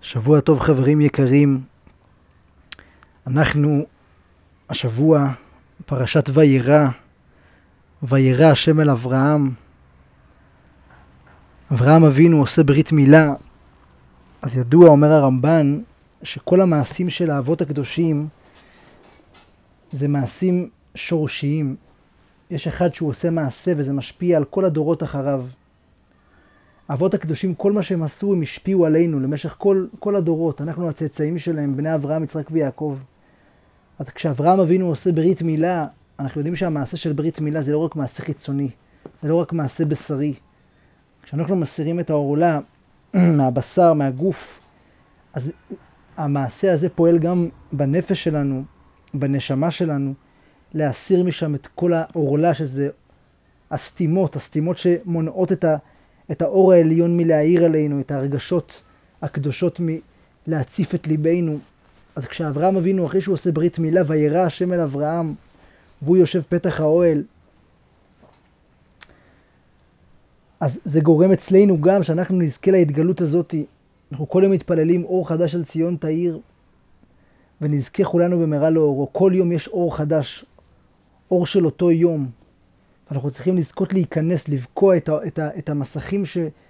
שבוע טוב חברים יקרים, אנחנו השבוע פרשת וירא, וירא השם אל אברהם. אברהם אבינו עושה ברית מילה. אז ידוע, אומר הרמב"ן, שכל המעשים של האבות הקדושים זה מעשים שורשיים. יש אחד שהוא עושה מעשה וזה משפיע על כל הדורות אחריו. האבות הקדושים, כל מה שהם עשו, הם השפיעו עלינו למשך כל הדורות. אנחנו הצאצאים שלהם, בני אברהם, יצחק ויעקב. אז כשאברהם אבינו עושה ברית מילה, אנחנו יודעים שהמעשה של ברית מילה זה לא רק מעשה חיצוני, זה לא רק מעשה בשרי. כשאנחנו מסירים את העורלה מהבשר, מהגוף, אז המעשה הזה פועל גם בנפש שלנו, בנשמה שלנו, להסיר משם את כל העורלה, שזה הסתימות שמונעות את האור העליון מלהאיר עלינו, את הרגשות הקדושות מלהציף את ליבנו. אז כשאברהם אבינו, אחרי שהוא עושה ברית מילה, וירא השם אל אברהם, והוא יושב פתח האוהל, אז זה גורם אצלנו גם שאנחנו נזכה להתגלות הזאת. אנחנו כל יום מתפללים אור חדש על ציון תאיר, ונזכה כולנו במהרה לאורו. כל יום יש אור חדש, אור של אותו יום. אנחנו צריכים לזכות להיכנס, לבקוע את המסכים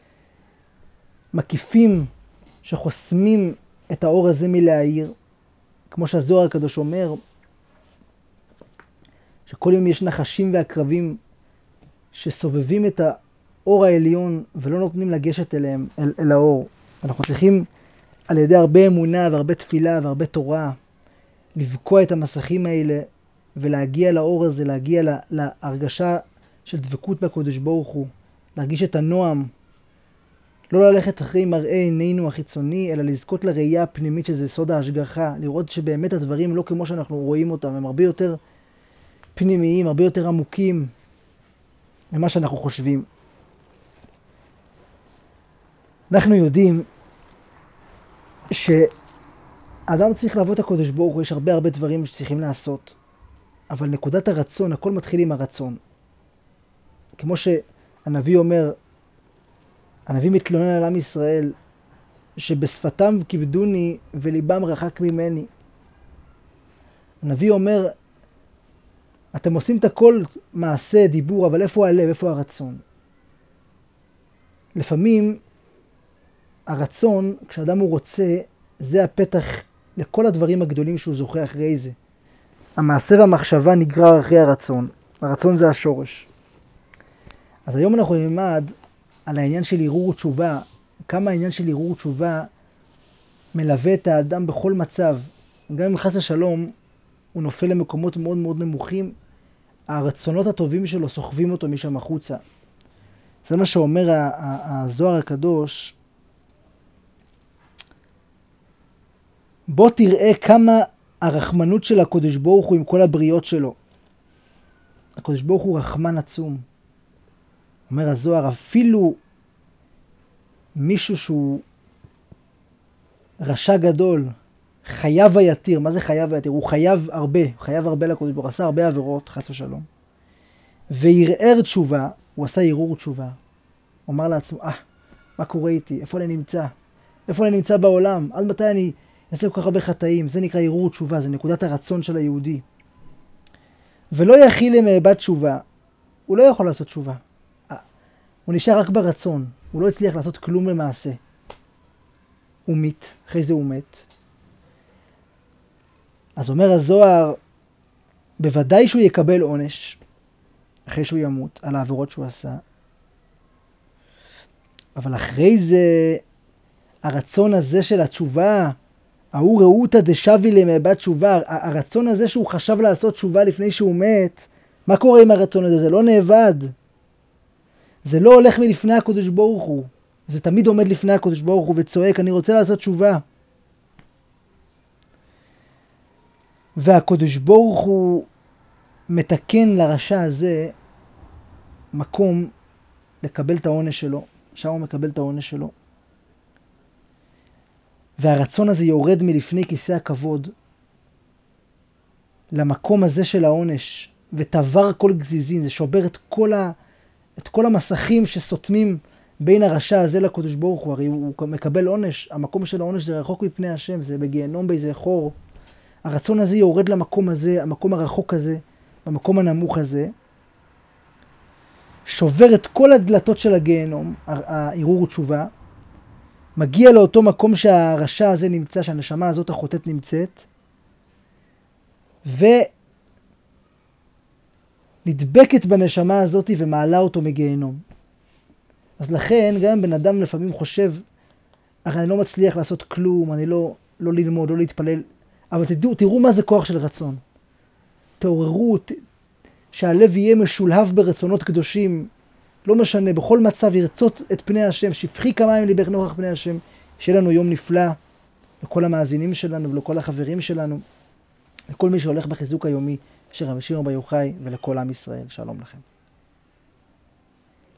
שמקיפים, שחוסמים את האור הזה מלהאיר. כמו שהזוהר הקדוש אומר, שכל יום יש נחשים ועקרבים שסובבים את האור העליון ולא נותנים לגשת אליהם, אל האור. אנחנו צריכים על ידי הרבה אמונה והרבה תפילה והרבה תורה לבקוע את המסכים האלה ולהגיע לאור הזה, להגיע להרגשה של דבקות בקודש ברוך הוא, להרגיש את הנועם, לא ללכת אחרי מראה עינינו החיצוני, אלא לזכות לראייה הפנימית שזה סוד ההשגחה, לראות שבאמת הדברים לא כמו שאנחנו רואים אותם, הם הרבה יותר פנימיים, הרבה יותר עמוקים ממה שאנחנו חושבים. אנחנו יודעים שאדם צריך לעבוד את הקודש ברוך הוא, יש הרבה דברים שצריכים לעשות, אבל נקודת הרצון, הכל מתחיל עם הרצון. כמו שהנביא אומר, הנביא מתלונן על עם ישראל, שבשפתם כיבדוני וליבם רחק ממני. הנביא אומר, אתם עושים את הכל מעשה, דיבור, אבל איפה הלב, איפה הרצון? לפעמים הרצון, כשאדם הוא רוצה, זה הפתח לכל הדברים הגדולים שהוא זוכה אחרי זה. המעשה והמחשבה נגרר אחרי הרצון. הרצון זה השורש. אז היום אנחנו נלמד על העניין של ערעור ותשובה, כמה העניין של ערעור ותשובה מלווה את האדם בכל מצב. גם אם חס ושלום הוא נופל למקומות מאוד מאוד נמוכים, הרצונות הטובים שלו סוחבים אותו משם החוצה. זה מה שאומר הזוהר הקדוש. בוא תראה כמה הרחמנות של הקודש ברוך הוא עם כל הבריות שלו. הקודש ברוך הוא רחמן עצום. אומר הזוהר, אפילו מישהו שהוא רשע גדול, חייב ויתיר. מה זה חייב ויתיר? הוא חייב הרבה לקודש ברוך הוא, עשה הרבה עבירות, חס ושלום. וערער תשובה, הוא עשה ערעור תשובה. הוא אמר לעצמו, מה קורה איתי? איפה אני נמצא? איפה אני נמצא בעולם? עד מתי אני אעשה כל כך הרבה חטאים? זה נקרא ערעור תשובה, זה נקודת הרצון של היהודי. ולא יכיל למאבד תשובה, הוא לא יכול לעשות תשובה. הוא נשאר רק ברצון, הוא לא הצליח לעשות כלום למעשה. הוא מת, אחרי זה הוא מת. אז אומר הזוהר, בוודאי שהוא יקבל עונש, אחרי שהוא ימות, על העבירות שהוא עשה. אבל אחרי זה, הרצון הזה של התשובה, ההוא ראותא דשבי למאבד תשובה, הרצון הזה שהוא חשב לעשות תשובה לפני שהוא מת, מה קורה עם הרצון הזה? זה לא נאבד. זה לא הולך מלפני הקודש ברוך הוא. זה תמיד עומד לפני הקודש ברוך הוא וצועק, אני רוצה לעשות תשובה. והקודש ברוך הוא מתקן לרשע הזה מקום לקבל את העונש שלו. שם הוא מקבל את העונש שלו. והרצון הזה יורד מלפני כיסא הכבוד למקום הזה של העונש, ותעבר כל גזיזין, זה שובר את כל המסכים שסותמים בין הרשע הזה לקדוש ברוך הוא, הרי הוא מקבל עונש, המקום של העונש זה רחוק מפני השם, זה בגיהנום באיזה חור. הרצון הזה יורד למקום הזה, המקום הרחוק הזה, במקום הנמוך הזה, שובר את כל הדלתות של הגיהנום, הערעור ותשובה, מגיע לאותו מקום שהרשע הזה נמצא, שהנשמה הזאת החוטאת נמצאת, ונדבקת בנשמה הזאת ומעלה אותו מגיהנום. אז לכן גם בן אדם לפעמים חושב, הרי אני לא מצליח לעשות כלום, אני לא ללמוד, לא להתפלל, אבל תראו מה זה כוח של רצון. תעוררו, שהלב יהיה משולהב ברצונות קדושים, לא משנה, בכל מצב ירצות את פני השם, שפכי כמים ליבך נוכח פני השם, שיהיה לנו יום נפלא, לכל המאזינים שלנו ולכל החברים שלנו, לכל מי שהולך בחיזוק היומי של רבי שמעון בר יוחאי ולכל עם ישראל. שלום לכם.